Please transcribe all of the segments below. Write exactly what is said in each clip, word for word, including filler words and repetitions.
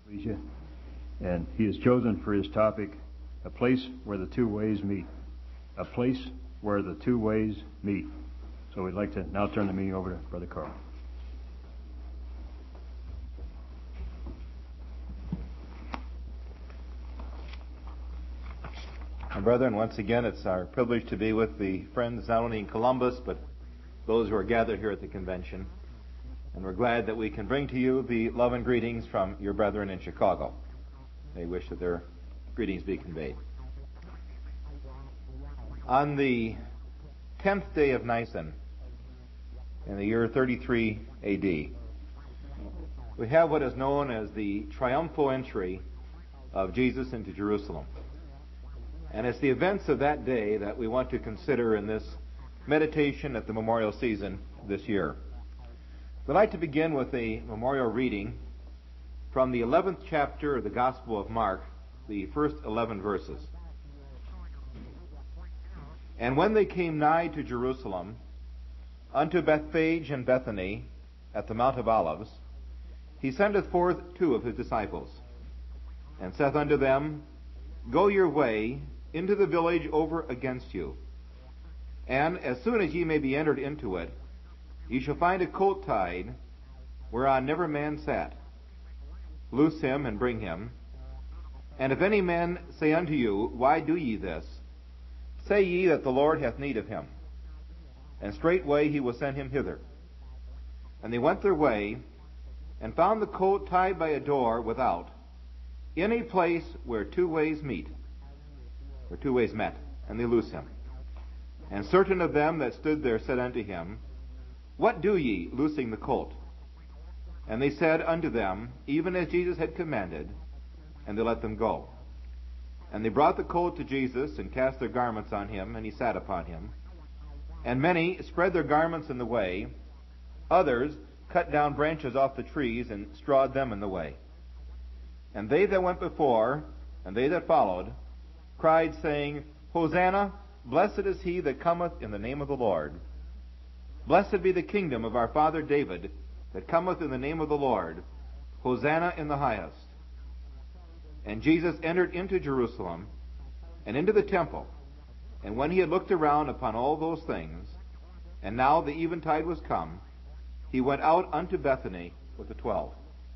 And he has chosen for his topic, a place where the two ways meet. A place where the two ways meet. So we'd like to now turn the meeting over to Brother Carl. My brethren, once again, it's our privilege to be with the friends not only in Columbus, but those who are gathered here at the convention. And we're glad that we can bring to you the love and greetings from your brethren in Chicago. They wish that their greetings be conveyed. On the tenth day of Nisan, in the year thirty-three A D, we have what is known as the triumphal entry of Jesus into Jerusalem. And it's the events of that day that we want to consider in this meditation at the memorial season this year. I'd like to begin with a memorial reading from the eleventh chapter of the Gospel of Mark, the first eleven verses. And when they came nigh to Jerusalem, unto Bethphage and Bethany, at the Mount of Olives, he sendeth forth two of his disciples, and saith unto them, Go your way into the village over against you, and as soon as ye may be entered into it, ye shall find a colt tied, whereon never man sat. Loose him and bring him. And if any man say unto you, Why do ye this? Say ye that the Lord hath need of him. And straightway he will send him hither. And they went their way, and found the colt tied by a door without, in a place where two ways meet, where two ways met, and they loose him. And certain of them that stood there said unto him, What do ye, loosing the colt? And they said unto them, Even as Jesus had commanded, and they let them go. And they brought the colt to Jesus, and cast their garments on him, and he sat upon him. And many spread their garments in the way, others cut down branches off the trees, and strawed them in the way. And they that went before, and they that followed, cried, saying, Hosanna, blessed is he that cometh in the name of the Lord. Blessed be the kingdom of our father David, that cometh in the name of the Lord. Hosanna in the highest. And Jesus entered into Jerusalem, and into the temple. And when he had looked around upon all those things, and now the eventide was come, he went out unto Bethany with the twelve.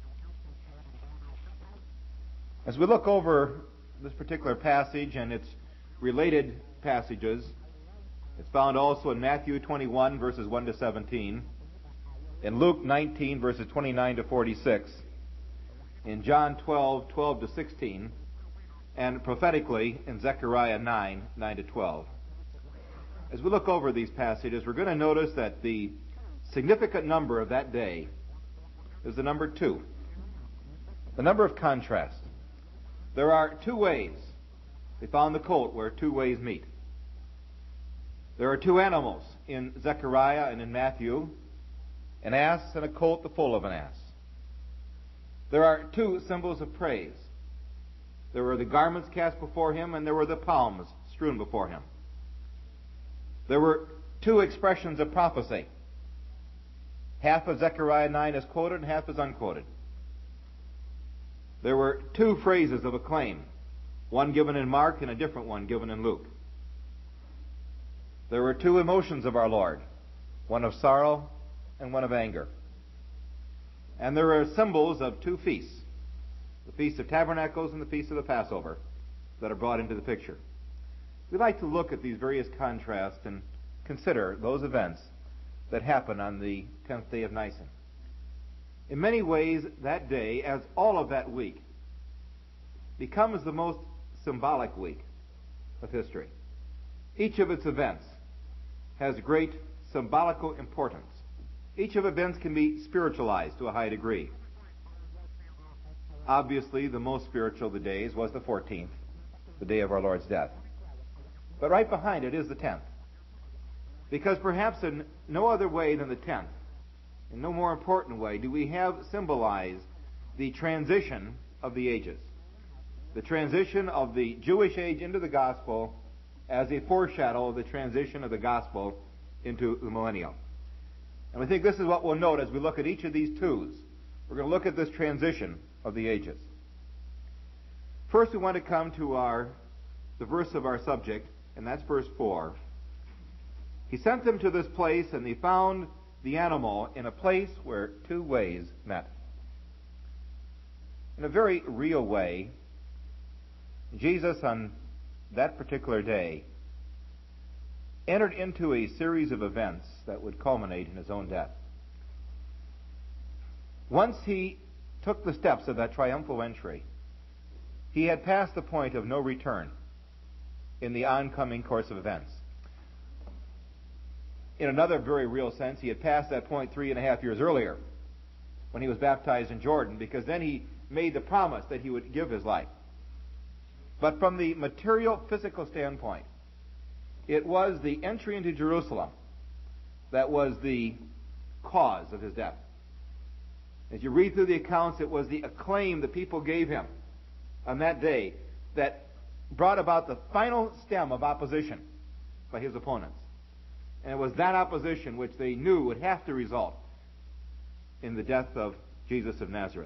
As we look over this particular passage and its related passages, it's found also in Matthew twenty-one, verses one to seventeen, in Luke nineteen, verses twenty-nine to forty-six, in John twelve, twelve to sixteen, and prophetically in Zechariah nine, nine to twelve. As we look over these passages, we're going to notice that the significant number of that day is the number two, the number of contrast. There are two ways. They found the colt where two ways meet. There are two animals in Zechariah and in Matthew, an ass and a colt the foal of an ass. There are two symbols of praise. There were the garments cast before him, and there were the palms strewn before him. There were two expressions of prophecy. Half of Zechariah nine is quoted and half is unquoted. There were two phrases of acclaim, one given in Mark and a different one given in Luke. There were two emotions of our Lord, one of sorrow and one of anger. And there are symbols of two feasts, the Feast of Tabernacles and the Feast of the Passover, that are brought into the picture. We'd like to look at these various contrasts and consider those events that happen on the tenth day of Nisan. In many ways, that day, as all of that week, becomes the most symbolic week of history. Each of its events has great symbolical importance. Each of events can be spiritualized to a high degree. Obviously, the most spiritual of the days was the fourteenth, the day of our Lord's death. But right behind it is the tenth. Because perhaps in no other way than the tenth, in no more important way, do we have symbolized the transition of the ages. The transition of the Jewish age into the gospel as a foreshadow of the transition of the gospel into the millennium. And we think this is what we'll note as we look at each of these twos. We're going to look at this transition of the ages. First, we want to come to our the verse of our subject, and that's verse four. He sent them to this place, and they found the animal in a place where two ways met. In a very real way, Jesus on that particular day entered into a series of events that would culminate in his own death. Once he took the steps of that triumphal entry, he had passed the point of no return in the oncoming course of events. In another very real sense, he had passed that point three and a half years earlier when he was baptized in Jordan, because then he made the promise that he would give his life. But from the material, physical standpoint, it was the entry into Jerusalem that was the cause of his death. As you read through the accounts, it was the acclaim the people gave him on that day that brought about the final stem of opposition by his opponents. And it was that opposition which they knew would have to result in the death of Jesus of Nazareth.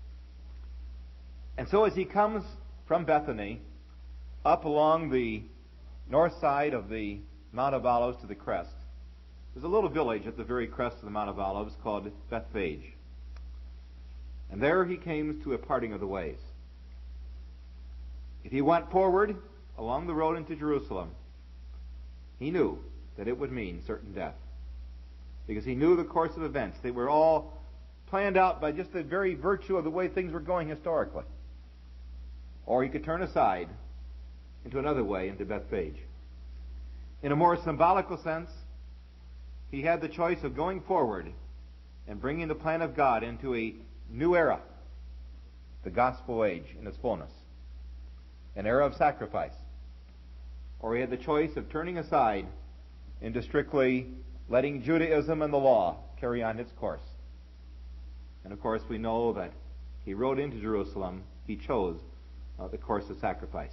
And so as he comes from Bethany up along the north side of the Mount of Olives to the crest, there's a little village at the very crest of the Mount of Olives called Bethphage. And there he came to a parting of the ways. If he went forward along the road into Jerusalem, he knew that it would mean certain death, because he knew the course of events. They were all planned out by just the very virtue of the way things were going historically. Or he could turn aside into another way, into Bethphage. In a more symbolical sense, he had the choice of going forward and bringing the plan of God into a new era, the gospel age in its fullness, an era of sacrifice. Or he had the choice of turning aside into strictly letting Judaism and the law carry on its course. And of course we know that he rode into Jerusalem, he chose uh, the course of sacrifice.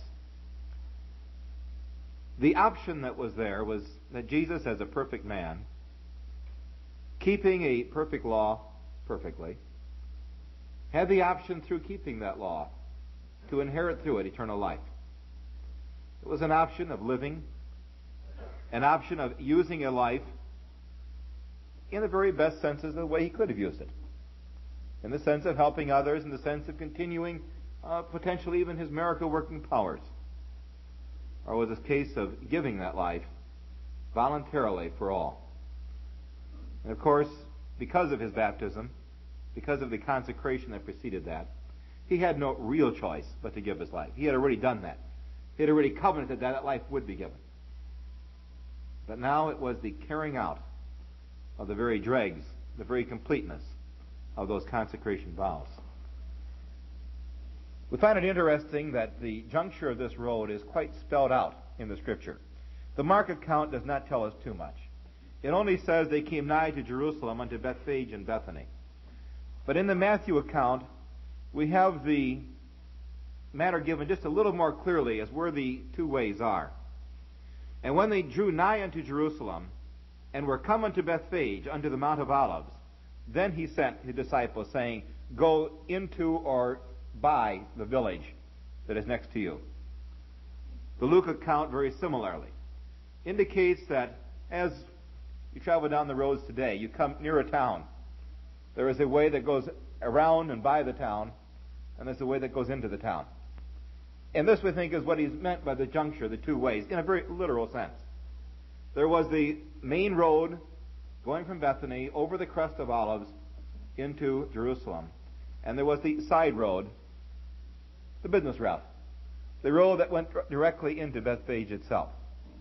The option that was there was that Jesus, as a perfect man, keeping a perfect law perfectly, had the option through keeping that law to inherit through it eternal life. It was an option of living, an option of using a life in the very best senses of the way he could have used it. In the sense of helping others, in the sense of continuing uh, potentially even his miracle-working powers. Or was this case of giving that life voluntarily for all. And of course, because of his baptism, because of the consecration that preceded that, he had no real choice but to give his life. He had already done that. He had already covenanted that that life would be given. But now it was the carrying out of the very dregs, the very completeness of those consecration vows. We find it interesting that the juncture of this road is quite spelled out in the Scripture. The Mark account does not tell us too much. It only says they came nigh to Jerusalem unto Bethphage and Bethany. But in the Matthew account, we have the matter given just a little more clearly as where the two ways are. And when they drew nigh unto Jerusalem, and were come unto Bethphage, unto the Mount of Olives, then he sent his disciples, saying, Go into or by the village that is next to you. The Luke account, very similarly, indicates that as you travel down the roads today, you come near a town. There is a way that goes around and by the town, and there's a way that goes into the town. And this, we think, is what he's meant by the juncture, the two ways, in a very literal sense. There was the main road going from Bethany over the crest of Olives into Jerusalem. And there was the side road, the business route, the road that went directly into Bethphage itself.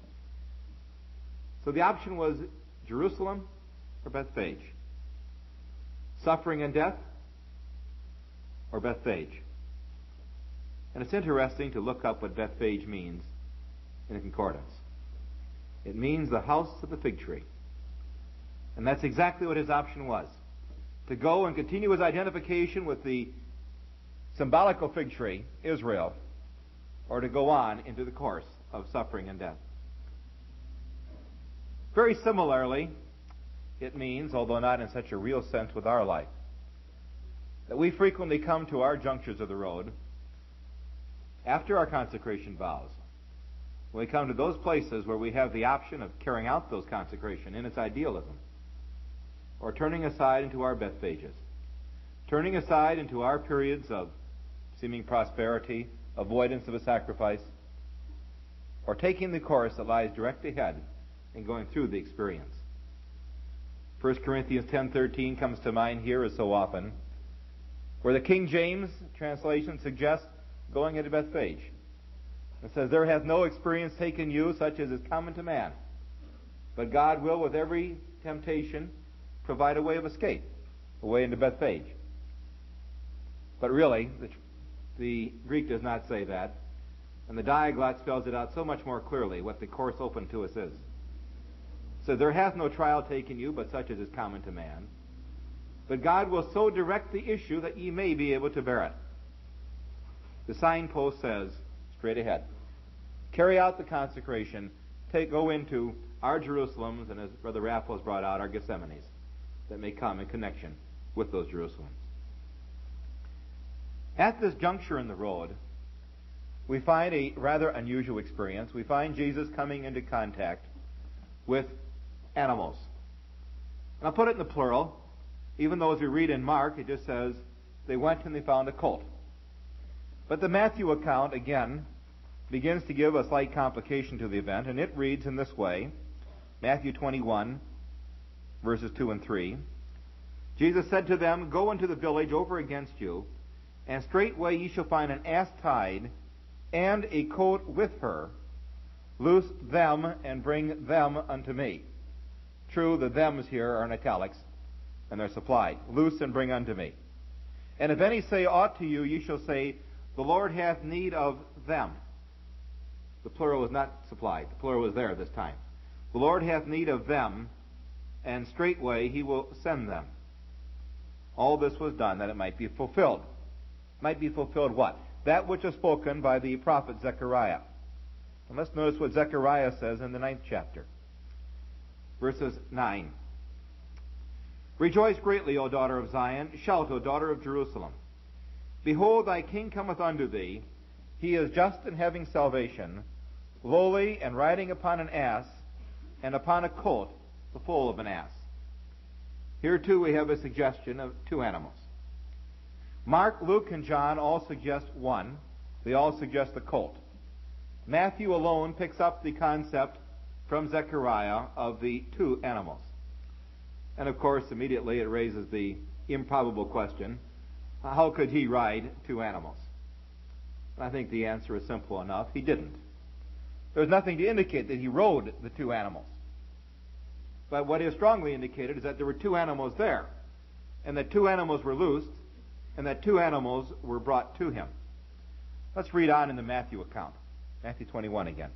So the option was Jerusalem or Bethphage, suffering and death or Bethphage. And it's interesting to look up what Bethphage means in a concordance. It means the house of the fig tree. And that's exactly what his option was. To go and continue his identification with the symbolical fig tree, Israel, or to go on into the course of suffering and death. Very similarly, it means, although not in such a real sense with our life, that we frequently come to our junctures of the road after our consecration vows, when we come to those places where we have the option of carrying out those consecration in its idealism, or turning aside into our Bethphages, turning aside into our periods of seeming prosperity, avoidance of a sacrifice, or taking the course that lies direct ahead and going through the experience. First Corinthians ten thirteen comes to mind here as so often, where the King James translation suggests going into Bethphage. It says, "There hath no experience taken you such as is common to man, but God will with every temptation provide a way of escape, a way into Bethphage." But really, the, the Greek does not say that, and the Diaglott spells it out so much more clearly what the course open to us is. It says, "There hath no trial taken you but such as is common to man, but God will so direct the issue that ye may be able to bear it." The signpost says, straight ahead. Carry out the consecration. Take, go into our Jerusalems, and as Brother Raffle has brought out, our Gethsemanes that may come in connection with those Jerusalems. At this juncture in the road, we find a rather unusual experience. We find Jesus coming into contact with animals. And I'll put it in the plural, even though as we read in Mark, it just says, they went and they found a colt. But the Matthew account, again, begins to give a slight complication to the event, and it reads in this way, Matthew twenty-one, verses two and three. Jesus said to them, "Go into the village over against you, and straightway ye shall find an ass tied, and a colt with her. Loose them, and bring them unto me." True, the thems here are in italics, and they're supplied. "Loose and bring unto me. And if any say aught to you, ye shall say, The Lord hath need of them." The plural is not supplied. The plural is there this time. "The Lord hath need of them, and straightway he will send them." All this was done that it might be fulfilled. Might be fulfilled what? That which is spoken by the prophet Zechariah. And let's notice what Zechariah says in the ninth chapter. Verses nine. "Rejoice greatly, O daughter of Zion. Shout, O daughter of Jerusalem. Behold, thy king cometh unto thee. He is just and having salvation, lowly and riding upon an ass, and upon a colt, the foal of an ass." Here too we have a suggestion of two animals. Mark, Luke, and John all suggest one. They all suggest the colt. Matthew alone picks up the concept from Zechariah of the two animals. And of course, immediately it raises the improbable question, how could he ride two animals? I think the answer is simple enough. He didn't. There's nothing to indicate that he rode the two animals. But what is strongly indicated is that there were two animals there, and that two animals were loosed, and that two animals were brought to him. Let's read on in the Matthew account. Matthew twenty-one again.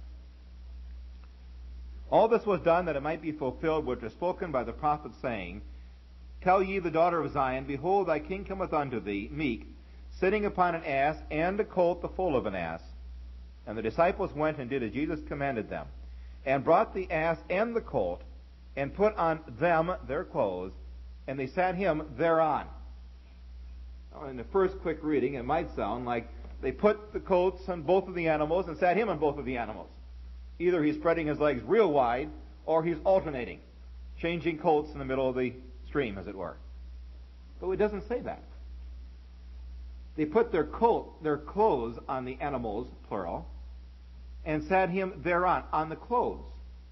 "All this was done that it might be fulfilled which was spoken by the prophet, saying, Tell ye the daughter of Zion, Behold, thy king cometh unto thee, meek, sitting upon an ass, and a colt the foal of an ass. And the disciples went and did as Jesus commanded them, and brought the ass and the colt, and put on them their clothes, and they sat him thereon." Now, in the first quick reading, it might sound like they put the colts on both of the animals and sat him on both of the animals. Either he's spreading his legs real wide, or he's alternating, changing colts in the middle of the stream, as it were. But it doesn't say that. They put their coat, their clothes on the animals, plural, and sat him thereon, on the clothes.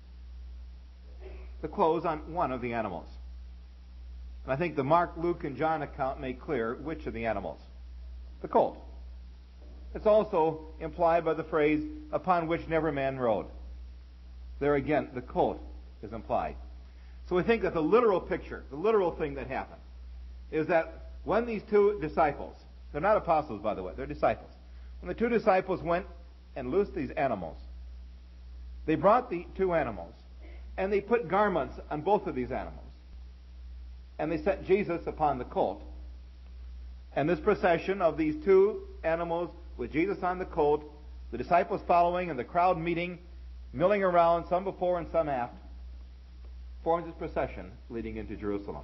The clothes on one of the animals. And I think the Mark, Luke, and John account make clear which of the animals. The colt. It's also implied by the phrase, upon which never man rode. There again, the colt is implied. So we think that the literal picture, the literal thing that happened, is that when these two disciples, they're not apostles, by the way, they're disciples. When the two disciples went and loosed these animals, they brought the two animals, and they put garments on both of these animals. And they set Jesus upon the colt. And this procession of these two animals with Jesus on the colt, the disciples following, and the crowd meeting, milling around, some before and some aft, forms this procession leading into Jerusalem.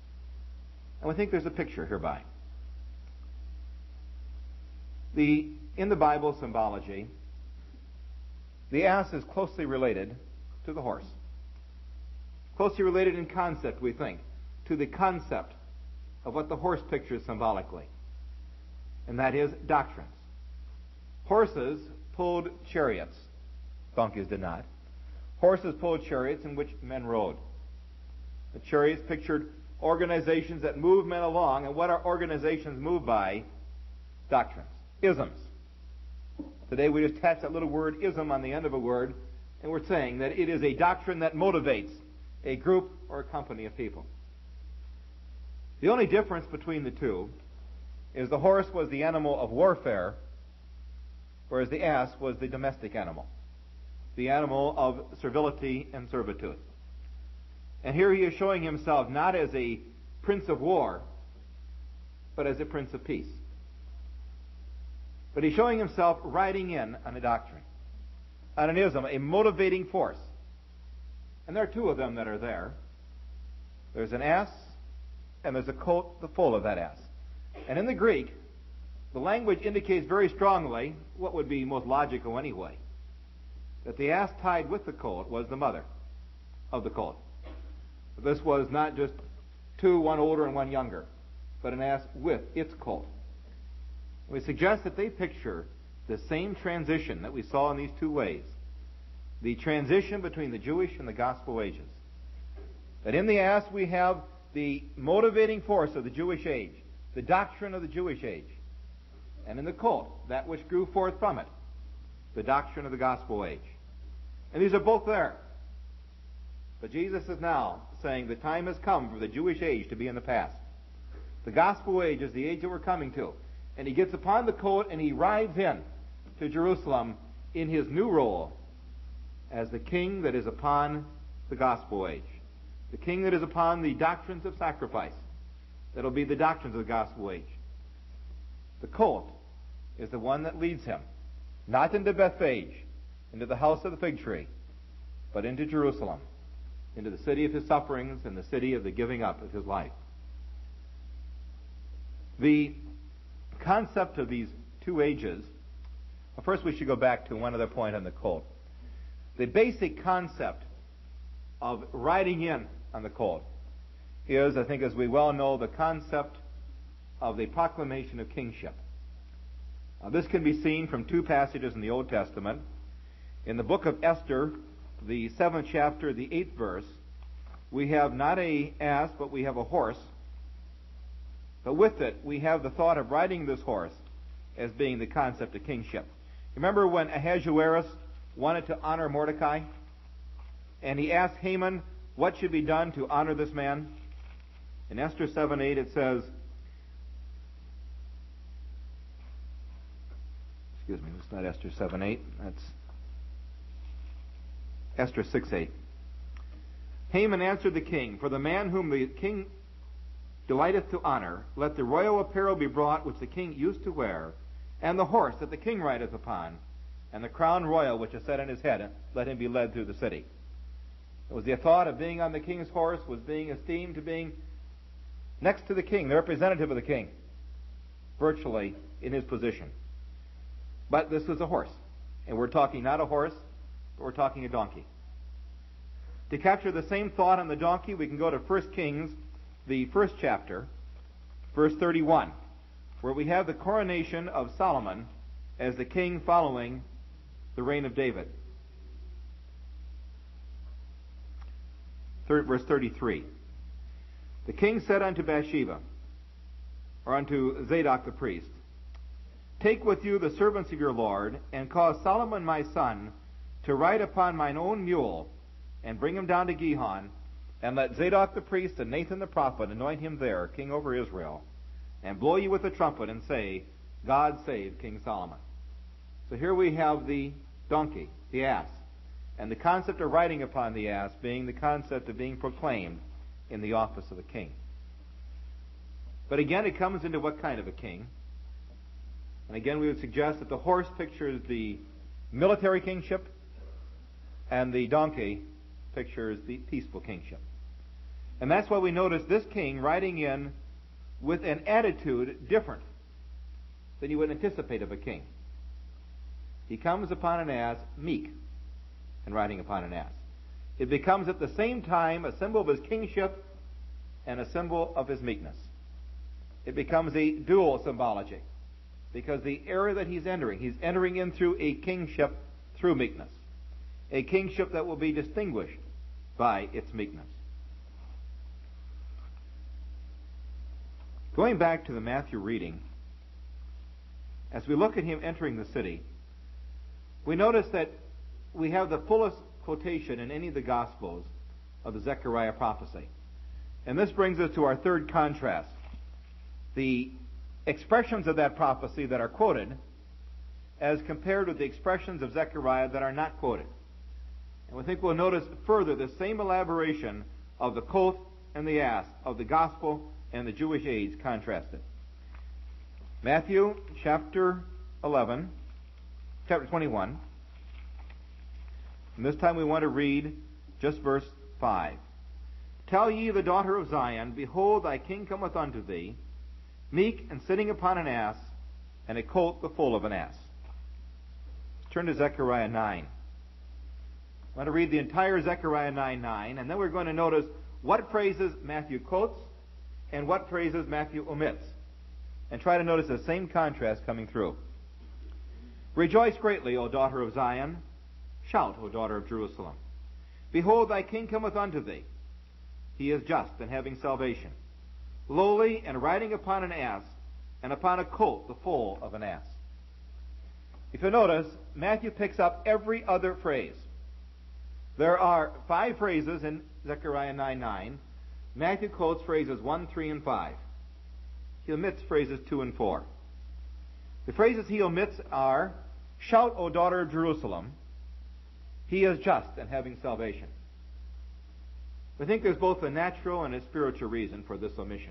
And we think there's a picture hereby. The In the Bible symbology, the ass is closely related to the horse. Closely related in concept, we think, to the concept of what the horse pictures symbolically, and that is doctrines. Horses pulled chariots. Donkeys did not. Horses pulled chariots in which men rode. The chariots pictured organizations that move men along, and what are organizations moved by? Doctrines. Isms. Today we just attach that little word ism on the end of a word, and we're saying that it is a doctrine that motivates a group or a company of people. The only difference between the two is the horse was the animal of warfare, whereas the ass was the domestic animal, the animal of servility and servitude. And here he is showing himself not as a prince of war, but as a prince of peace. But he's showing himself riding in on a doctrine, on an ism, a motivating force. And there are two of them that are there. There's an ass, and there's a colt the foal of that ass. And in the Greek, the language indicates very strongly what would be most logical anyway, that the ass tied with the colt was the mother of the colt. This was not just two, one older and one younger, but an ass with its colt. We suggest that they picture the same transition that we saw in these two ways, the transition between the Jewish and the gospel ages. That in the ass we have the motivating force of the Jewish age, the doctrine of the Jewish age, and in the colt, that which grew forth from it, the doctrine of the gospel age. And these are both there. But Jesus is now saying the time has come for the Jewish age to be in the past. The gospel age is the age that we're coming to. And he gets upon the colt and he rides in to Jerusalem in his new role as the king that is upon the gospel age. The king that is upon the doctrines of sacrifice. That'll be the doctrines of the gospel age. The colt is the one that leads him, not into Bethphage, into the house of the fig tree, but into Jerusalem, into the city of his sufferings and the city of the giving up of his life. The concept of these two ages, well, first we should go back to one other point on the colt. The basic concept of riding in on the colt is, I think as we well know, the concept of the proclamation of kingship. Now, this can be seen from two passages in the Old Testament. In the book of Esther, the seventh chapter, the eighth verse, we have not a ass, but we have a horse. But with it, we have the thought of riding this horse as being the concept of kingship. Remember when Ahasuerus wanted to honor Mordecai? And he asked Haman what should be done to honor this man? In Esther seven eight it says, excuse me, it's not Esther seven eight, that's Esther six eight. Haman answered the king, "For the man whom the king delighteth to honor, let the royal apparel be brought which the king used to wear, and the horse that the king rideth upon, and the crown royal which is set on his head, let him be led through the city." It was the thought of being on the king's horse was being esteemed to being next to the king, the representative of the king, virtually in his position. But this was a horse, and we're talking not a horse, but we're talking a donkey. To capture the same thought on the donkey, we can go to First Kings, the first chapter, verse thirty-one, where we have the coronation of Solomon as the king following the reign of David. Third, verse thirty-three. The king said unto Bathsheba, or unto Zadok the priest, "Take with you the servants of your Lord, and cause Solomon my son to ride upon mine own mule, and bring him down to Gihon, and let Zadok the priest and Nathan the prophet anoint him there king over Israel, and blow you with a trumpet, and say, God save King Solomon." So here we have the donkey, the ass, and the concept of riding upon the ass being the concept of being proclaimed in the office of a king. But again, it comes into what kind of a king? And again, we would suggest that the horse pictures the military kingship, and the donkey pictures the peaceful kingship. And that's why we notice this king riding in with an attitude different than you would anticipate of a king. He comes upon an ass, meek, and riding upon an ass. It becomes at the same time a symbol of his kingship and a symbol of his meekness. It becomes a dual symbology, because the era that he's entering, he's entering in through a kingship through meekness. A kingship that will be distinguished by its meekness. Going back to the Matthew reading, as we look at him entering the city, we notice that we have the fullest quotation in any of the Gospels of the Zechariah prophecy. And this brings us to our third contrast. The expressions of that prophecy that are quoted as compared with the expressions of Zechariah that are not quoted. And we think we'll notice further the same elaboration of the colt and the ass, of the gospel and the Jewish age contrasted. Matthew chapter eleven, chapter twenty-one. And this time we want to read just verse five. Tell ye the daughter of Zion, behold, thy king cometh unto thee, meek and sitting upon an ass, and a colt the foal of an ass. Let's turn to Zechariah nine. I want to read the entire Zechariah nine nine, and then we're going to notice what phrases Matthew quotes and what phrases Matthew omits, and try to notice the same contrast coming through. Rejoice greatly, O daughter of Zion. Shout, O daughter of Jerusalem. Behold, thy king cometh unto thee. He is just and having salvation, lowly and riding upon an ass, and upon a colt, the foal of an ass. If you notice, Matthew picks up every other phrase. There are five phrases in Zechariah nine nine. Matthew quotes phrases one, three, and five. He omits phrases two and four. The phrases he omits are, Shout, O daughter of Jerusalem. He is just and having salvation. We think there's both a natural and a spiritual reason for this omission.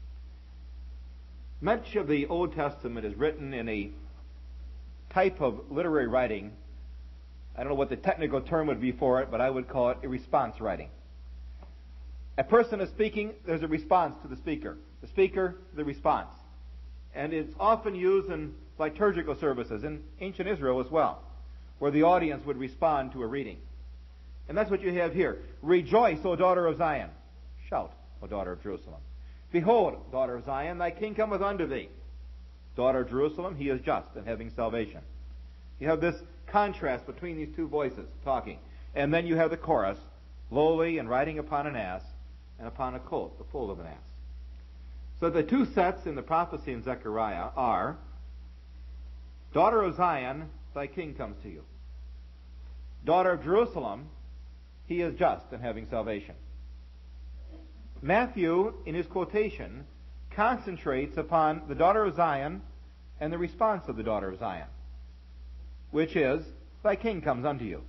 Much of the Old Testament is written in a type of literary writing. I don't know what the technical term would be for it, but I would call it a response writing. A person is speaking, there's a response to the speaker. The speaker, the response. And it's often used in liturgical services, in ancient Israel as well, where the audience would respond to a reading. And that's what you have here. Rejoice, O daughter of Zion. Shout, O daughter of Jerusalem. Behold, daughter of Zion, thy king cometh unto thee. Daughter of Jerusalem, he is just and having salvation. You have this contrast between these two voices talking. And then you have the chorus, lowly and riding upon an ass, and upon a colt, the foal of an ass. So the two sets in the prophecy in Zechariah are, daughter of Zion, thy king comes to you. Daughter of Jerusalem, he is just and having salvation. Matthew, in his quotation, concentrates upon the daughter of Zion and the response of the daughter of Zion, which is, thy king comes unto you.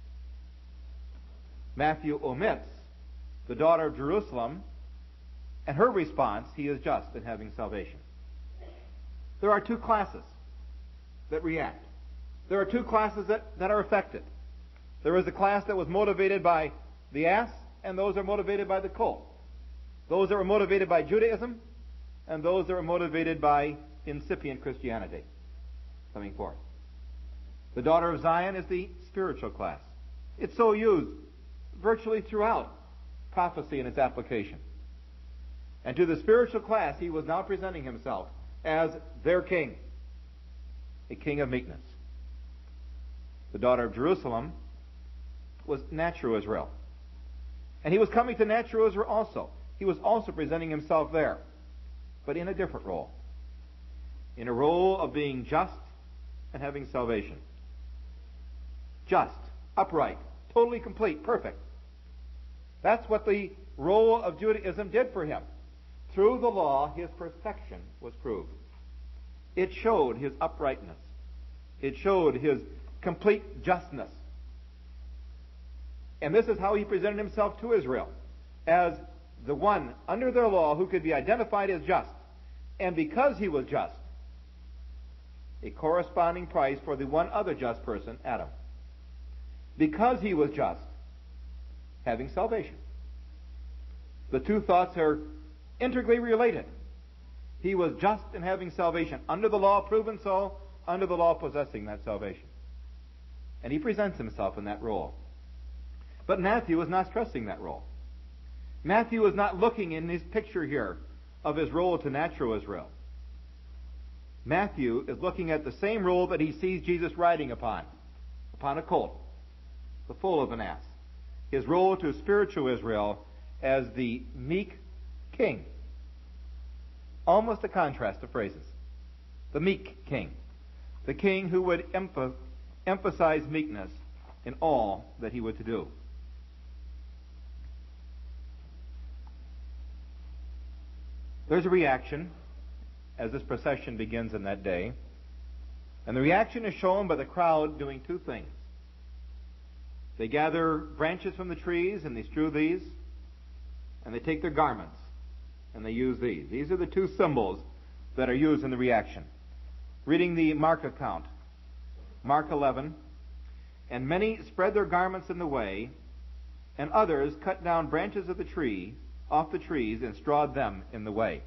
Matthew omits the daughter of Jerusalem and her response, he is just and having salvation. There are two classes that react. There are two classes that, that are affected. There is a class that was motivated by the ass, and those are motivated by the colt. Those that were motivated by Judaism, and those that were motivated by incipient Christianity coming forth. The daughter of Zion is the spiritual class. It's so used virtually throughout prophecy and its application. And to the spiritual class, he was now presenting himself as their king, a king of meekness. The daughter of Jerusalem was natural Israel. And he was coming to natural Israel also. He was also presenting himself there, but in a different role. In a role of being just and having salvation. Just, upright, totally complete, perfect. That's what the role of Judaism did for him. Through the law, his perfection was proved. It showed his uprightness. It showed his complete justness. And this is how he presented himself to Israel, as the one under their law who could be identified as just. And because he was just, a corresponding price for the one other just person, Adam. Because he was just, having salvation. The two thoughts are integrally related. He was just in having salvation. Under the law, proven so. Under the law, possessing that salvation. And he presents himself in that role. But Matthew is not stressing that role. Matthew is not looking in his picture here of his role to natural Israel. Matthew is looking at the same role that he sees Jesus riding upon, upon a colt, the foal of an ass. His role to spiritual Israel as the meek king. Almost a contrast of phrases. The meek king. The king who would emph- emphasize meekness in all that he would do. There's a reaction as this procession begins in that day. And the reaction is shown by the crowd doing two things. They gather branches from the trees and they strew these, and they take their garments and they use these. These are the two symbols that are used in the reaction. Reading the Mark account, Mark eleven, and many spread their garments in the way, and others cut down branches of the tree, off the trees, and strawed them in the way.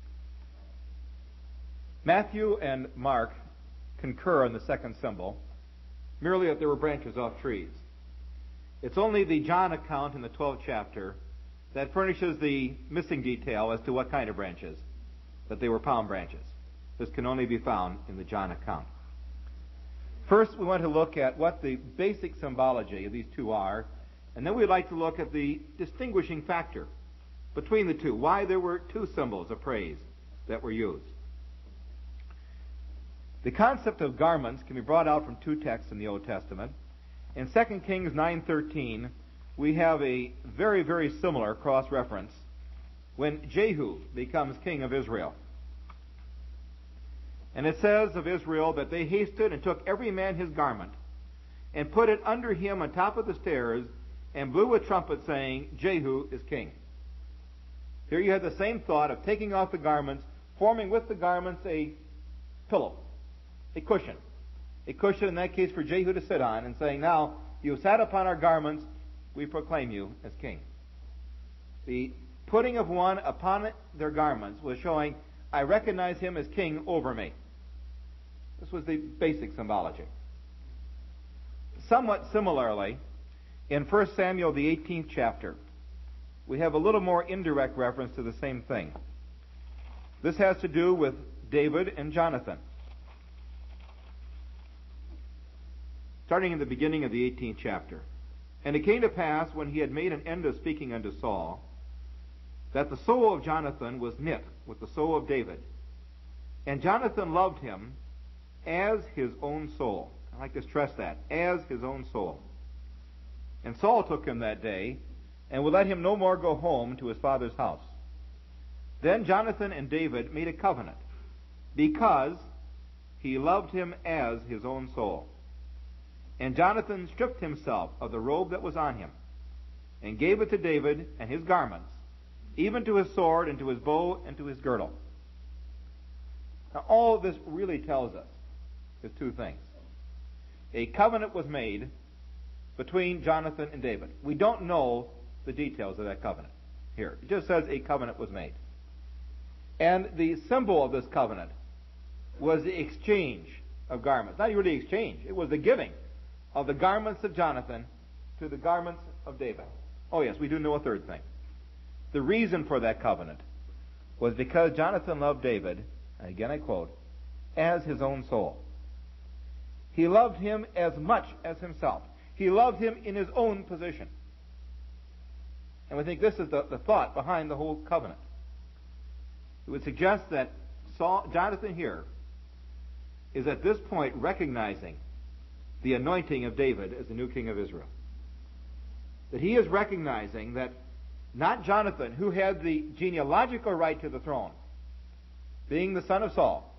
Matthew and Mark concur on the second symbol, merely that there were branches off trees. It's only the John account in the twelfth chapter that furnishes the missing detail as to what kind of branches, that they were palm branches. This can only be found in the John account. First, we want to look at what the basic symbology of these two are, and then we'd like to look at the distinguishing factor between the two, why there were two symbols of praise that were used. The concept of garments can be brought out from two texts in the Old Testament. In Second Kings nine thirteen, we have a very, very similar cross-reference when Jehu becomes king of Israel. And it says of Israel that they hasted and took every man his garment and put it under him on top of the stairs and blew a trumpet saying, Jehu is king. Here you have the same thought of taking off the garments, forming with the garments a pillow, a cushion. A cushion in that case for Jehu to sit on and saying, now you have sat upon our garments, we proclaim you as king. The putting of one upon their garments was showing, I recognize him as king over me. This was the basic symbology. Somewhat similarly, in First Samuel, the eighteenth chapter, we have a little more indirect reference to the same thing. This has to do with David and Jonathan. Starting in the beginning of the eighteenth chapter. And it came to pass, when he had made an end of speaking unto Saul, that the soul of Jonathan was knit with the soul of David. And Jonathan loved him as his own soul. I like to stress that, as his own soul. And Saul took him that day, and would let him no more go home to his father's house. Then Jonathan and David made a covenant, because he loved him as his own soul. And Jonathan stripped himself of the robe that was on him, and gave it to David and his garments, even to his sword and to his bow and to his girdle. Now all this really tells us is two things. A covenant was made between Jonathan and David. We don't know the details of that covenant here. It just says a covenant was made. And the symbol of this covenant was the exchange of garments. Not really exchange, it was the giving of the garments of Jonathan to the garments of David. Oh yes, we do know a third thing. The reason for that covenant was because Jonathan loved David, and again I quote, as his own soul. He loved him as much as himself. He loved him in his own position. And we think this is the, the thought behind the whole covenant. It would suggest that Saul, Jonathan here is at this point recognizing the anointing of David as the new king of Israel. That he is recognizing that not Jonathan, who had the genealogical right to the throne, being the son of Saul,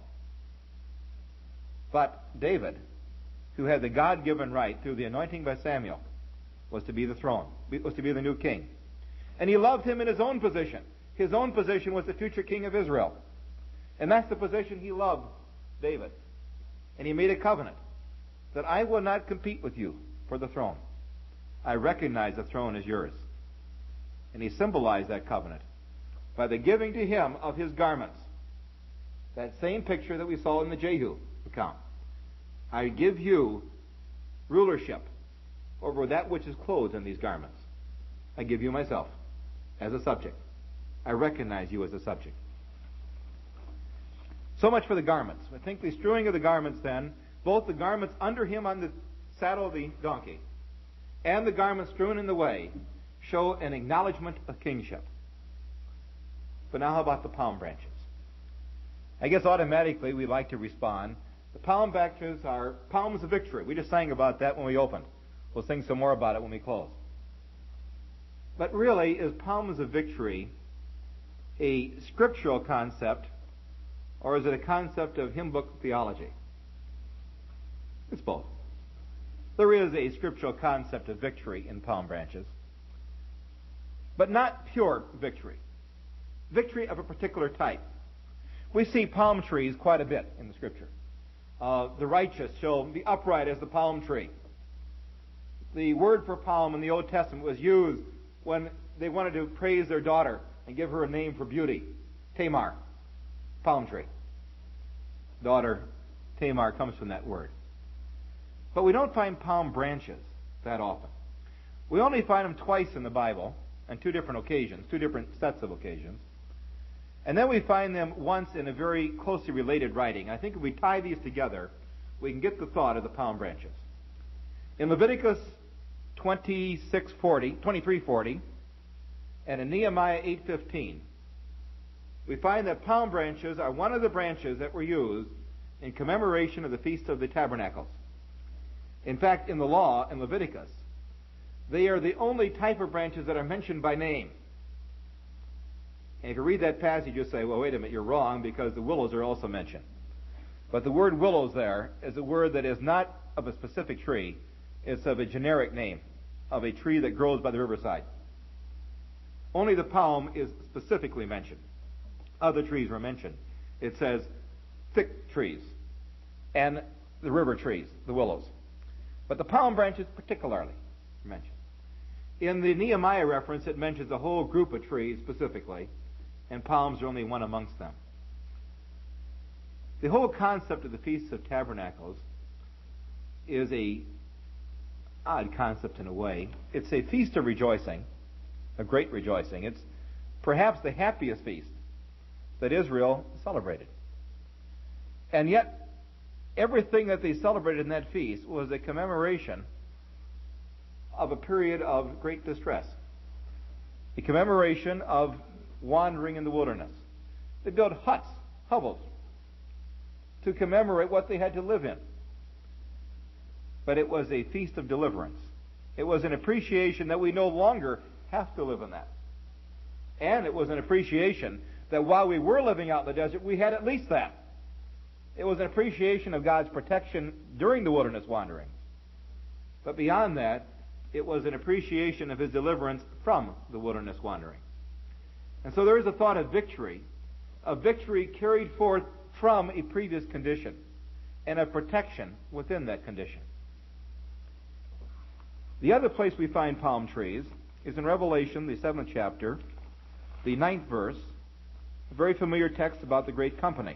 but David, who had the God-given right through the anointing by Samuel, was to be the throne, was to be the new king. And he loved him in his own position. His own position was the future king of Israel. And that's the position he loved David. And he made a covenant that I will not compete with you for the throne. I recognize the throne is yours. And he symbolized that covenant by the giving to him of his garments. That same picture that we saw in the Jehu account. I give you rulership over that which is clothed in these garments. I give you myself as a subject. I recognize you as a subject. So much for the garments. I think the strewing of the garments then, both the garments under him on the saddle of the donkey and the garments strewn in the way, show an acknowledgement of kingship. But now how about the palm branches? I guess automatically we like to respond. The palm branches are palms of victory. We just sang about that when we opened. We'll sing some more about it when we close. But really, is palms of victory a scriptural concept, or is it a concept of hymn book theology? It's both. There is a scriptural concept of victory in palm branches, but not pure victory. Victory of a particular type. We see palm trees quite a bit in the Scripture. Uh, the righteous show the upright as the palm tree. The word for palm in the Old Testament was used when they wanted to praise their daughter and give her a name for beauty. Tamar, palm tree. Daughter Tamar comes from that word. But we don't find palm branches that often. We only find them twice in the Bible, on two different occasions, two different sets of occasions. And then we find them once in a very closely related writing. I think if we tie these together, we can get the thought of the palm branches. In Leviticus twenty-six forty, twenty-three forty, and in Nehemiah eight fifteen, we find that palm branches are one of the branches that were used in commemoration of the Feast of the Tabernacles. In fact, in the law, in Leviticus, they are the only type of branches that are mentioned by name. And if you read that passage, you'll say, well, wait a minute, you're wrong, because the willows are also mentioned. But the word willows there is a word that is not of a specific tree. It's of a generic name, of a tree that grows by the riverside. Only the palm is specifically mentioned. Other trees were mentioned. It says thick trees and the river trees, the willows. But the palm branches particularly mentioned. In the Nehemiah reference, it mentions a whole group of trees specifically, and palms are only one amongst them. The whole concept of the Feast of Tabernacles is a odd concept in a way. It's a feast of rejoicing, a great rejoicing. It's perhaps the happiest feast that Israel celebrated. And yet, everything that they celebrated in that feast was a commemoration of a period of great distress, a commemoration of wandering in the wilderness. They built huts, hovels, to commemorate what they had to live in. But it was a feast of deliverance. It was an appreciation that we no longer have to live in that. And it was an appreciation that while we were living out in the desert, we had at least that. It was an appreciation of God's protection during the wilderness wanderings. But beyond that, it was an appreciation of His deliverance from the wilderness wandering. And so there is a thought of victory, a victory carried forth from a previous condition, and a protection within that condition. The other place we find palm trees is in Revelation, the seventh chapter, the ninth verse, a very familiar text about the great company.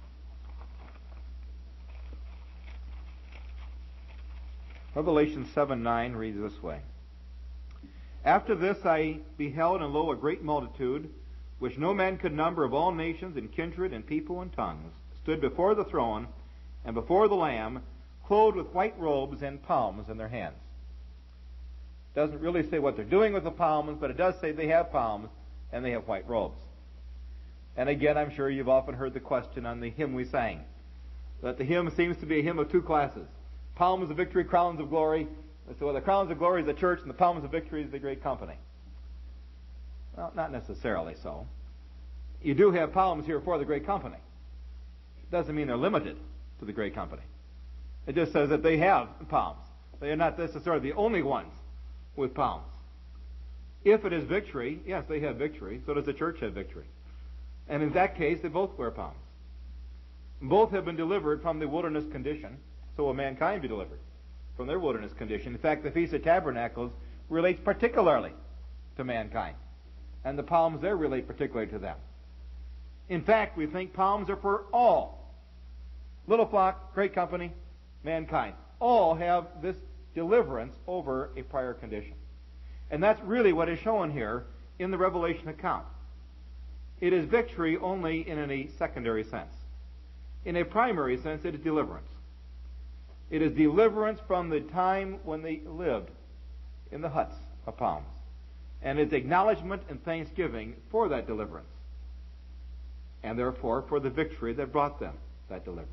Revelation seven nine reads this way. After this I beheld, and lo, a great multitude, which no man could number, of all nations and kindred and people and tongues, stood before the throne and before the Lamb, clothed with white robes and palms in their hands. It doesn't really say what they're doing with the palms, but it does say they have palms and they have white robes. And again, I'm sure you've often heard the question on the hymn we sang, that the hymn seems to be a hymn of two classes. Palms of victory, crowns of glory. So the crowns of glory is the church, and the palms of victory is the great company. Well, not necessarily so. You do have palms here for the great company. It doesn't mean they're limited to the great company. It just says that they have palms. They are not necessarily the only ones with palms. If it is victory, yes, they have victory. So does the church have victory. And in that case, they both wear palms. Both have been delivered from the wilderness condition. So will mankind be delivered from their wilderness condition. In fact, the Feast of Tabernacles relates particularly to mankind. And the palms there relate particularly to them. In fact, we think palms are for all. Little flock, great company, mankind. All have this deliverance over a prior condition. And that's really what is shown here in the Revelation account. It is victory only in a secondary sense. In a primary sense, it is deliverance. It is deliverance from the time when they lived in the huts of palms. And it's acknowledgement and thanksgiving for that deliverance. And therefore for the victory that brought them that deliverance.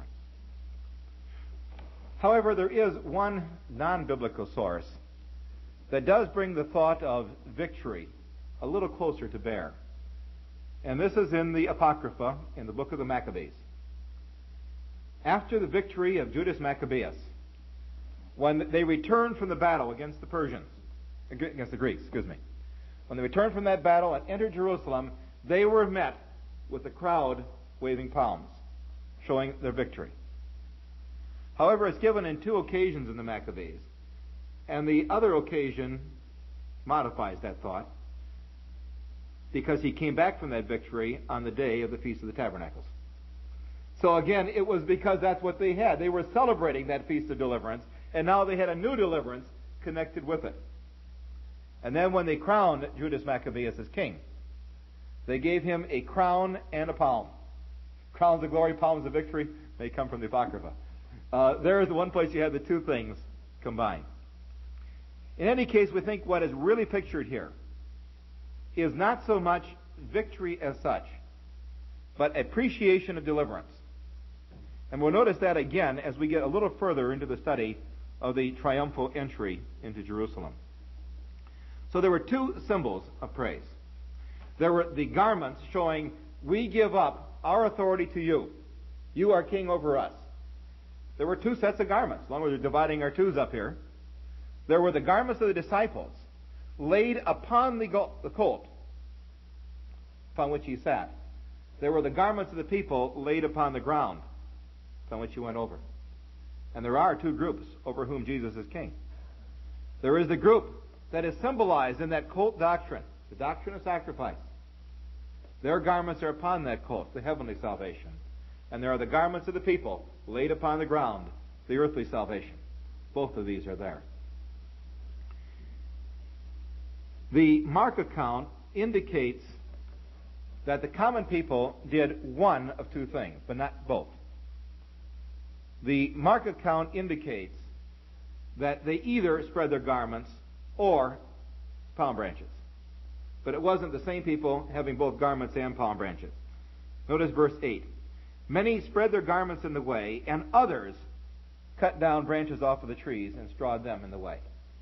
However, there is one non-biblical source that does bring the thought of victory a little closer to bear. And this is in the Apocrypha, in the book of the Maccabees. After the victory of Judas Maccabeus, when they returned from the battle against the Persians, against the Greeks, excuse me, when they returned from that battle and entered Jerusalem, they were met with a crowd waving palms, showing their victory. However, it's given in two occasions in the Maccabees, and the other occasion modifies that thought, because he came back from that victory on the day of the Feast of the Tabernacles. So again, it was because that's what they had. They were celebrating that Feast of Deliverance, and now they had a new deliverance connected with it. And then when they crowned Judas Maccabeus as king, they gave him a crown and a palm. Crowns of glory, palms of victory, they come from the Apocrypha. Uh, there is the one place you have the two things combined. In any case, we think what is really pictured here is not so much victory as such, but appreciation of deliverance. And we'll notice that again as we get a little further into the study of the triumphal entry into Jerusalem. So there were two symbols of praise. There were the garments showing, we give up our authority to you. You are king over us. There were two sets of garments, as long as we're dividing our twos up here. There were the garments of the disciples laid upon the, go- the colt upon which he sat. There were the garments of the people laid upon the ground upon which he went over. And there are two groups over whom Jesus is king. There is the group that is symbolized in that colt doctrine, the doctrine of sacrifice. Their garments are upon that colt, the heavenly salvation. And there are the garments of the people laid upon the ground, the earthly salvation. Both of these are there. The Mark account indicates that the common people did one of two things, but not both. The Mark account indicates that they either spread their garments or palm branches. But it wasn't the same people having both garments and palm branches. Notice verse eight. Many spread their garments in the way, and others cut down branches off of the trees and strawed them in the way.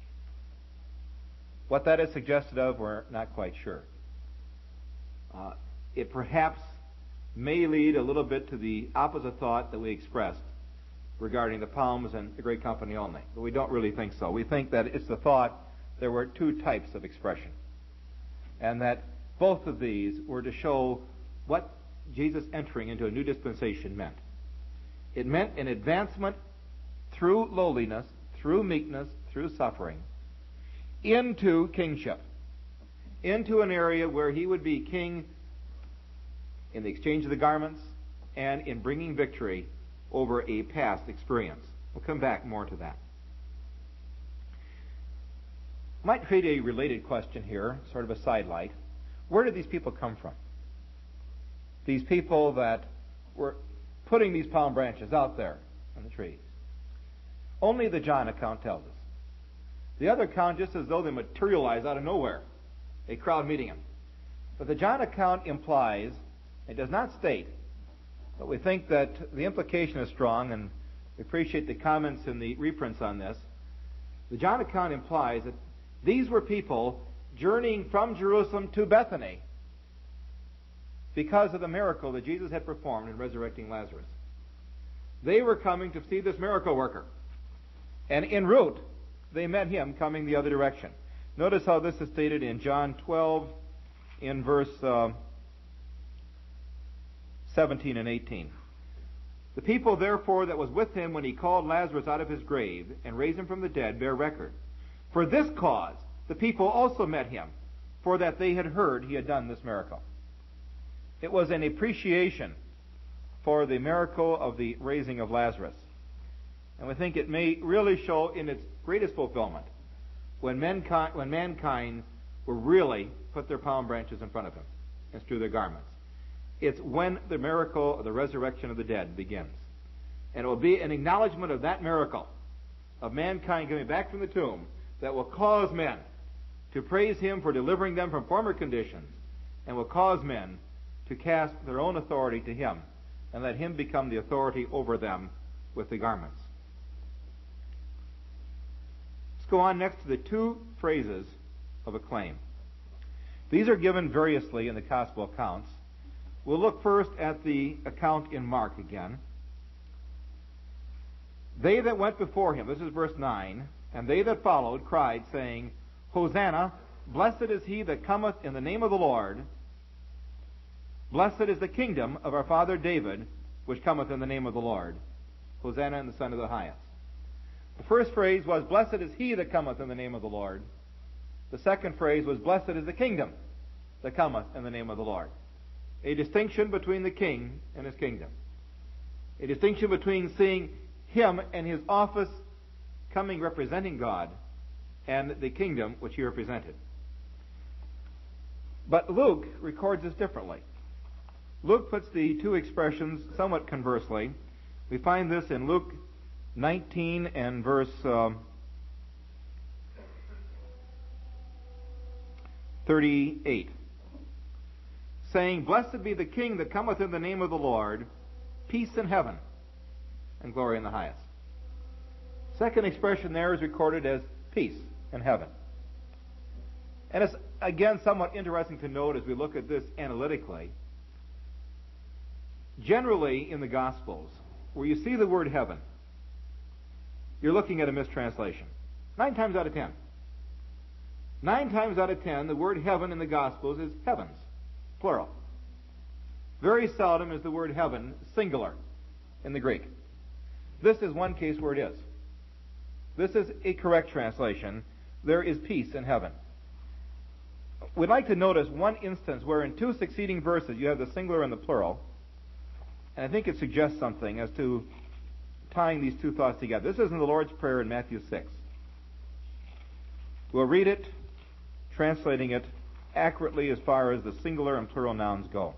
What that is suggested of, we're not quite sure. Uh, it perhaps may lead a little bit to the opposite thought that we expressed regarding the palms and the great company only. But we don't really think so. We think that it's the thought there were two types of expression, and that both of these were to show what Jesus entering into a new dispensation meant. It meant an advancement through lowliness, through meekness, through suffering, into kingship, into an area where he would be king in the exchange of the garments and in bringing victory over a past experience. We'll come back more to that. Might create a related question here, sort of a sidelight. Where did these people come from? These people that were putting these palm branches out there on the trees. Only the John account tells us. The other account, just as though they materialize out of nowhere, a crowd meeting them. But the John account implies, it does not state, but we think that the implication is strong, and we appreciate the comments in the reprints on this. The John account implies that these were people journeying from Jerusalem to Bethany because of the miracle that Jesus had performed in resurrecting Lazarus. They were coming to see this miracle worker. And en route, they met him coming the other direction. Notice how this is stated in John twelve, in verse uh, seventeen and eighteen. The people, therefore, that was with him when he called Lazarus out of his grave and raised him from the dead bear record. For this cause, the people also met him, for that they had heard he had done this miracle. It was an appreciation for the miracle of the raising of Lazarus. And we think it may really show in its greatest fulfillment when mankind, when mankind will really put their palm branches in front of him and strew their garments. It's when the miracle of the resurrection of the dead begins. And it will be an acknowledgement of that miracle of mankind coming back from the tomb that will cause men to praise him for delivering them from former conditions, and will cause men to cast their own authority to him and let him become the authority over them with the garments. Let's go on next to the two phrases of acclaim. These are given variously in the gospel accounts. We'll look first at the account in Mark again. They that went before him, this is verse nine, and they that followed cried, saying, Hosanna, blessed is he that cometh in the name of the Lord. Blessed is the kingdom of our father David, which cometh in the name of the Lord. Hosanna in the Son of the highest. The first phrase was, blessed is he that cometh in the name of the Lord. The second phrase was, blessed is the kingdom that cometh in the name of the Lord. A distinction between the king and his kingdom. A distinction between seeing him and his office coming representing God and the kingdom which he represented. But Luke records this differently. Luke puts the two expressions somewhat conversely. We find this in Luke nineteen and verse um, thirty-eight, saying, Blessed be the King that cometh in the name of the Lord, peace in heaven and glory in the highest. Second expression there is recorded as peace in heaven. And it's, again, somewhat interesting to note as we look at this analytically. Generally, in the Gospels, where you see the word heaven, you're looking at a mistranslation. Nine times out of ten. Nine times out of ten, the word heaven in the Gospels is heavens, plural. Very seldom is the word heaven singular in the Greek. This is one case where it is. This is a correct translation. There is peace in heaven. We'd like to notice one instance where in two succeeding verses you have the singular and the plural. And I think it suggests something as to tying these two thoughts together. This is in the Lord's Prayer in Matthew six. We'll read it, translating it accurately as far as the singular and plural nouns go.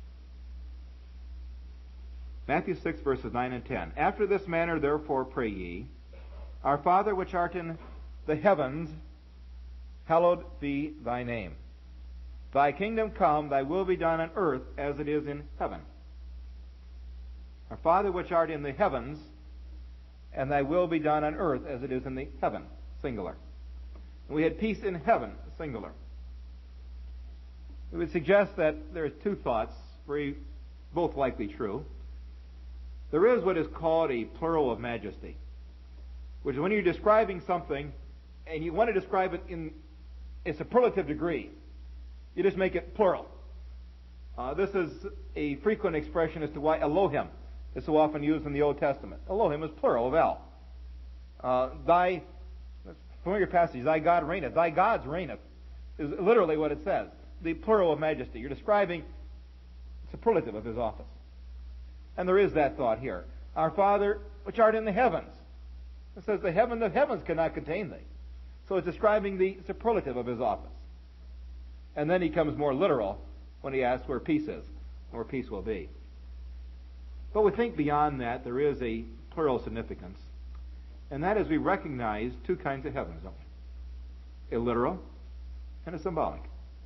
Matthew six, verses nine and ten. After this manner, therefore, pray ye, Our Father which art in the heavens, hallowed be thy name. Thy kingdom come, thy will be done on earth as it is in heaven. Our Father which art in the heavens, and thy will be done on earth as it is in the heaven, singular. And we had peace in heaven, singular. It would suggest that there are two thoughts, very, both likely true. There is what is called a plural of majesty, which is when you're describing something and you want to describe it in a superlative degree, you just make it plural. Uh, this is a frequent expression as to why Elohim is so often used in the Old Testament. Elohim is plural of El. Uh, thy, familiar passage, thy God reigneth. Thy gods reigneth is literally what it says. The plural of majesty. You're describing superlative of his office. And there is that thought here. Our Father, which art in the heavens. It says the heaven, the heavens cannot contain thee. So it's describing the superlative of his office. And then he comes more literal when he asks where peace is, where peace will be. But we think beyond that there is a plural significance. And that is we recognize two kinds of heavens, don't we? A literal and a symbolic.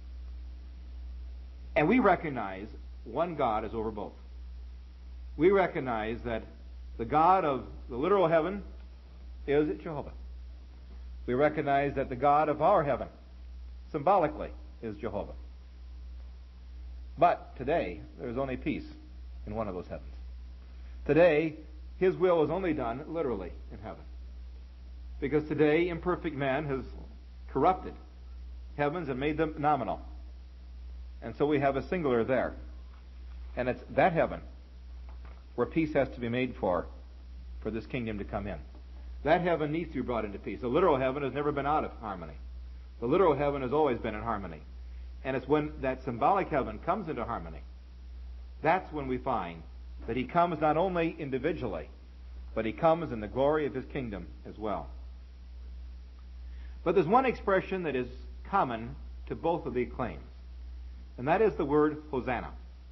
And we recognize one God is over both. We recognize that the God of the literal heaven is Jehovah. We recognize that the God of our heaven, symbolically, is Jehovah. But today, there is only peace in one of those heavens. Today, his will is only done literally in heaven. Because today, imperfect man has corrupted heavens and made them nominal. And so we have a singular there. And it's that heaven where peace has to be made for, for this kingdom to come in. That heaven needs to be brought into peace. The literal heaven has never been out of harmony. The literal heaven has always been in harmony. And it's when that symbolic heaven comes into harmony, that's when we find that he comes not only individually, but he comes in the glory of his kingdom as well. But there's one expression that is common to both of these claims, and that is the word Hosanna.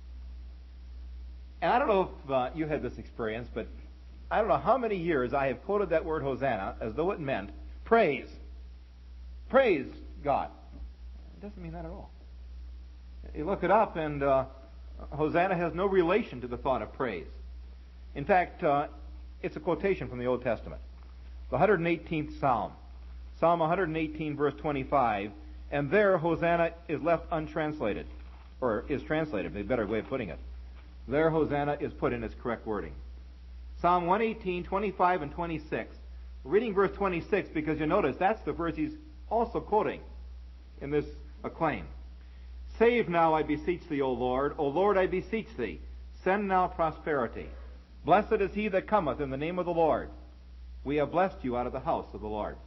And I don't know if uh, you had this experience, but I don't know how many years I have quoted that word Hosanna as though it meant praise. Praise God. It doesn't mean that at all. You look it up, and uh, Hosanna has no relation to the thought of praise. In fact, uh, it's a quotation from the Old Testament. The one hundred eighteenth Psalm. Psalm one hundred eighteen, verse twenty-five. And there, Hosanna is left untranslated. Or is translated, a better way of putting it. There, Hosanna is put in its correct wording. Psalm one eighteen, twenty-five, and twenty-six. We're reading verse twenty-six because you notice that's the verse he's also quoting in this acclaim. Save now, I beseech thee, O Lord. O Lord, I beseech thee. Send now prosperity. Blessed is he that cometh in the name of the Lord. We have blessed you out of the house of the Lord.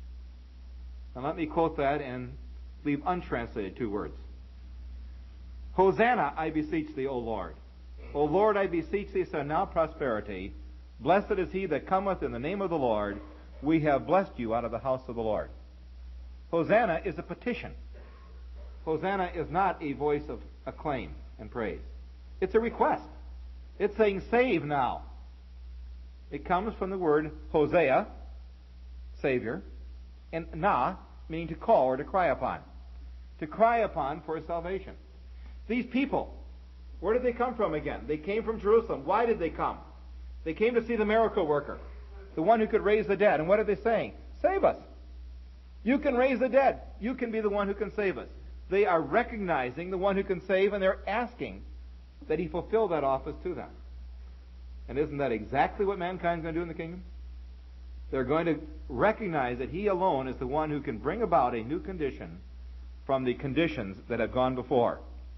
Now let me quote that and leave untranslated two words. Hosanna, I beseech thee, O Lord. O Lord, I beseech thee, send now prosperity. Blessed is he that cometh in the name of the Lord. We have blessed you out of the house of the Lord. Hosanna is a petition. Hosanna is not a voice of acclaim and praise. It's a request. It's saying, save now. It comes from the word Hosea, Savior, and na, meaning to call or to cry upon. To cry upon for salvation. These people, where did they come from again? They came from Jerusalem. Why did they come? They came to see the miracle worker, the one who could raise the dead. And what are they saying? Save us. You can raise the dead. You can be the one who can save us. They are recognizing the one who can save, and they're asking that he fulfill that office to them. And isn't that exactly what mankind's going to do in the kingdom? They're going to recognize that he alone is the one who can bring about a new condition from the conditions that have gone before.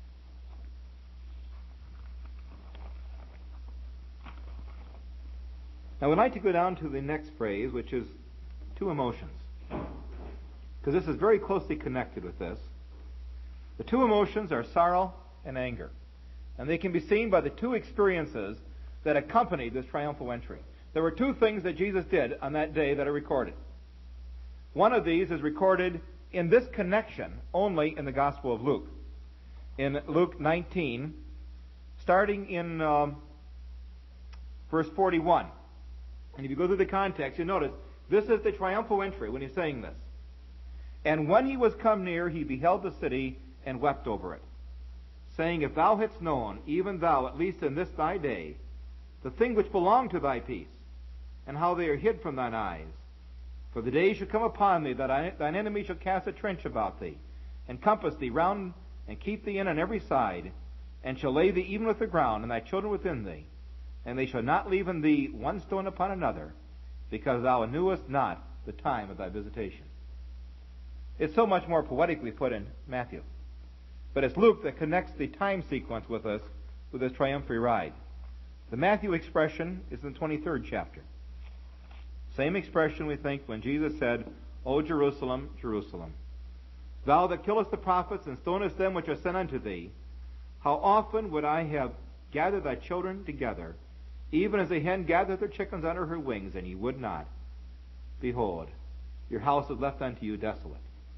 Now we'd like to go down to the next phrase, which is two emotions. Because this is very closely connected with this. The two emotions are sorrow and anger. And they can be seen by the two experiences that accompanied this triumphal entry. There were two things that Jesus did on that day that are recorded. One of these is recorded in this connection only in the Gospel of Luke. In Luke nineteen, starting in um, verse forty-one. And if you go through the context, you notice this is the triumphal entry when he's saying this. And when he was come near, he beheld the city and wept over it, saying, If thou hadst known, even thou, at least in this thy day, the thing which belonged to thy peace, and how they are hid from thine eyes. For the day shall come upon thee, that thine enemy shall cast a trench about thee, and compass thee round, and keep thee in on every side, and shall lay thee even with the ground, and thy children within thee. And they shall not leave in thee one stone upon another, because thou knewest not the time of thy visitation. It's so much more poetically put in Matthew. But it's Luke that connects the time sequence with us with this triumphal ride. The Matthew expression is in the twenty-third chapter. Same expression we think when Jesus said, O Jerusalem, Jerusalem, thou that killest the prophets and stonest them which are sent unto thee, how often would I have gathered thy children together, even as a hen gathereth her chickens under her wings, and ye would not. Behold, your house is left unto you desolate.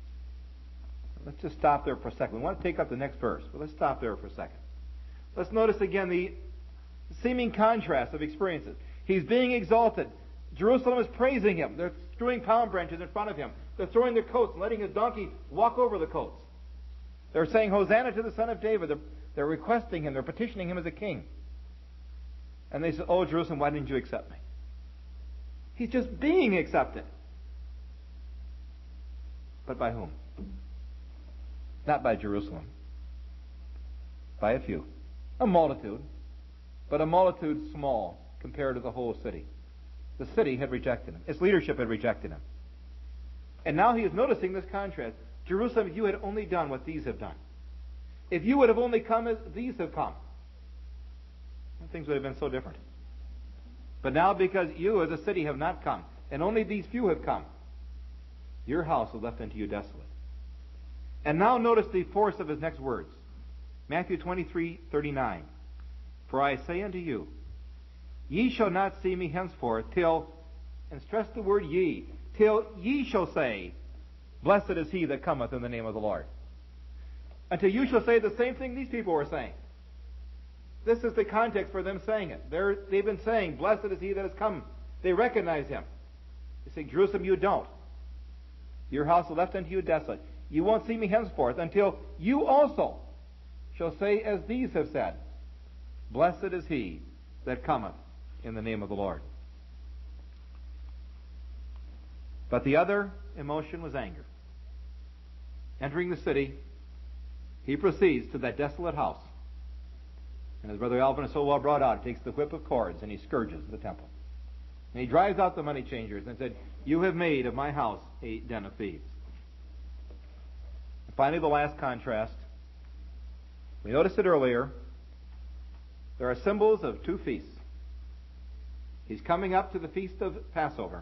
Let's just stop there for a second. We want to take up the next verse, but let's stop there for a second. Let's notice again the seeming contrast of experiences. He's being exalted. Jerusalem is praising him. They're strewing palm branches in front of him. They're throwing their coats and letting his donkey walk over the coats. They're saying, Hosanna to the Son of David. They're, they're requesting him. They're petitioning him as a king. And they say, Oh, Jerusalem, why didn't you accept me? He's just being accepted. But by whom? Not by Jerusalem. By a few. A multitude. But a multitude small compared to the whole city. The city had rejected him. Its leadership had rejected him. And now he is noticing this contrast. Jerusalem, if you had only done what these have done. If you would have only come as these have come. Things would have been so different. But now because you as a city have not come, and only these few have come, your house is left unto you desolate. And now notice the force of his next words. Matthew twenty-three thirty-nine. For I say unto you, Ye shall not see me henceforth till, and stress the word ye, till ye shall say, Blessed is he that cometh in the name of the Lord. Until you shall say the same thing these people were saying. This is the context for them saying it. They're, they've been saying, Blessed is he that has come. They recognize him. They say, Jerusalem, you don't. Your house is left unto you desolate. You won't see me henceforth until you also shall say as these have said, Blessed is he that cometh in the name of the Lord. But the other emotion was anger. Entering the city, he proceeds to that desolate house. And as Brother Alvin has so well brought out, he takes the whip of cords and he scourges the temple. And he drives out the money changers and said, You have made of my house a den of thieves. And finally, the last contrast. We noticed it earlier. There are symbols of two feasts. He's coming up to the Feast of Passover.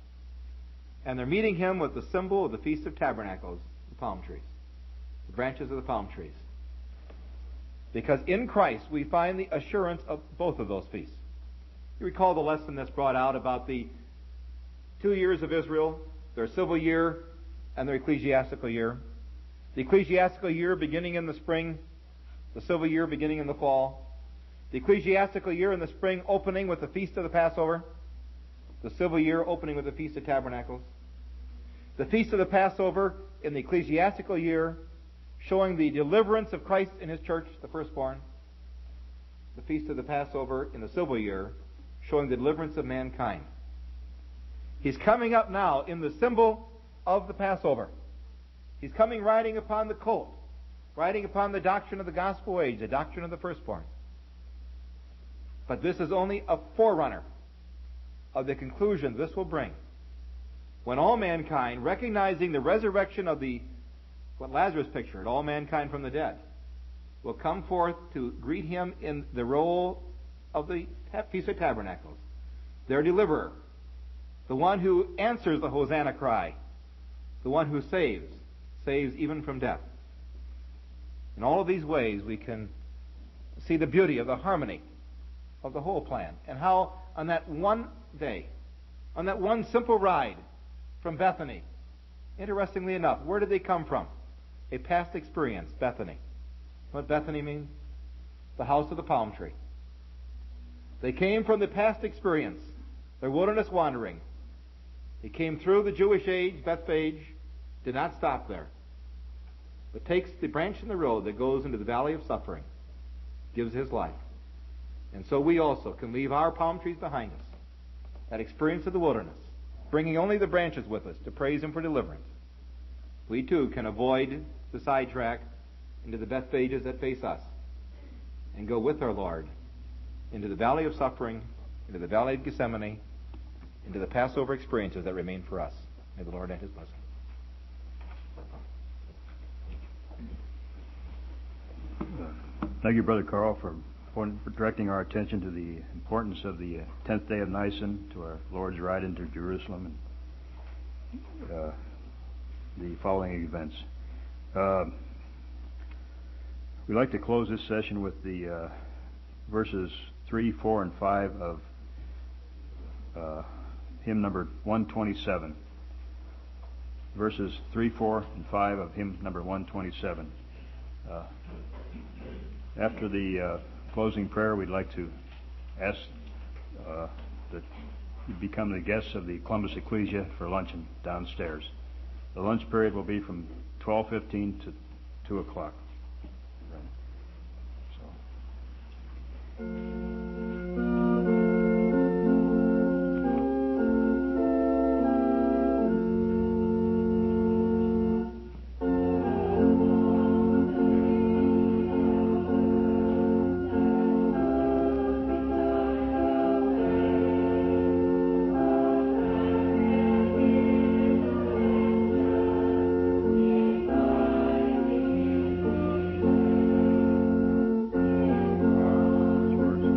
And they're meeting him with the symbol of the Feast of Tabernacles, the palm trees, the branches of the palm trees. Because in Christ we find the assurance of both of those feasts. You recall the lesson that's brought out about the two years of Israel, their civil year and their ecclesiastical year. The ecclesiastical year beginning in the spring, the civil year beginning in the fall. The ecclesiastical year in the spring opening with the Feast of the Passover. The civil year opening with the Feast of Tabernacles. The Feast of the Passover in the ecclesiastical year showing the deliverance of Christ in his church, the firstborn. The Feast of the Passover in the civil year showing the deliverance of mankind. He's coming up now in the symbol of the Passover. He's coming riding upon the colt, riding upon the doctrine of the gospel age, the doctrine of the firstborn. But this is only a forerunner of the conclusion this will bring, when all mankind, recognizing the resurrection of the what Lazarus pictured, all mankind from the dead, will come forth to greet him in the role of the Feast of Tabernacles, their deliverer, the one who answers the Hosanna cry, the one who saves, saves even from death. In all of these ways we can see the beauty of the harmony of the whole plan, and how on that one day, on that one simple ride from Bethany, interestingly enough, where did they come from? A past experience, Bethany. What Bethany means? The house of the palm tree. They came from the past experience, their wilderness wandering. They came through the Jewish age, Bethphage, did not stop there, but takes the branch in the road that goes into the valley of suffering, gives his life. And so we also can leave our palm trees behind us, that experience of the wilderness, bringing only the branches with us to praise him for deliverance. We too can avoid the sidetrack into the Bethphages that face us and go with our Lord into the valley of suffering, into the valley of Gethsemane, into the Passover experiences that remain for us. May the Lord add his blessing. Thank you, Brother Carl, for, for directing our attention to the importance of the uh, tenth day of Nisan, to our Lord's ride into Jerusalem, and uh, the following events. Uh, we'd like to close this session with the uh, verses three, four, and five of uh, hymn number one twenty-seven. Verses three, four, and five of hymn number one twenty-seven. Uh, after the uh, closing prayer, we'd like to ask uh, that you become the guests of the Columbus Ecclesia for luncheon downstairs. The lunch period will be from twelve fifteen to two o'clock. So. Words.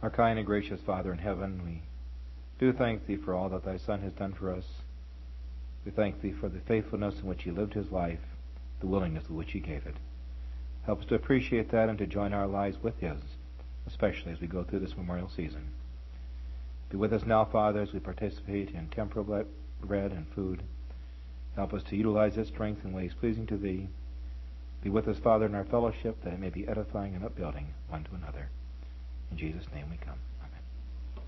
Our kind and gracious Father in heaven, we do thank Thee for all that Thy Son has done for us. We thank Thee for the faithfulness in which He lived His life, the willingness with which He gave it. Help us to appreciate that and to join our lives with His, especially as we go through this memorial season. Be with us now, Father, as we participate in temporal bread and food. Help us to utilize this strength in ways pleasing to Thee. Be with us, Father, in our fellowship, that it may be edifying and upbuilding one to another. In Jesus' name we come.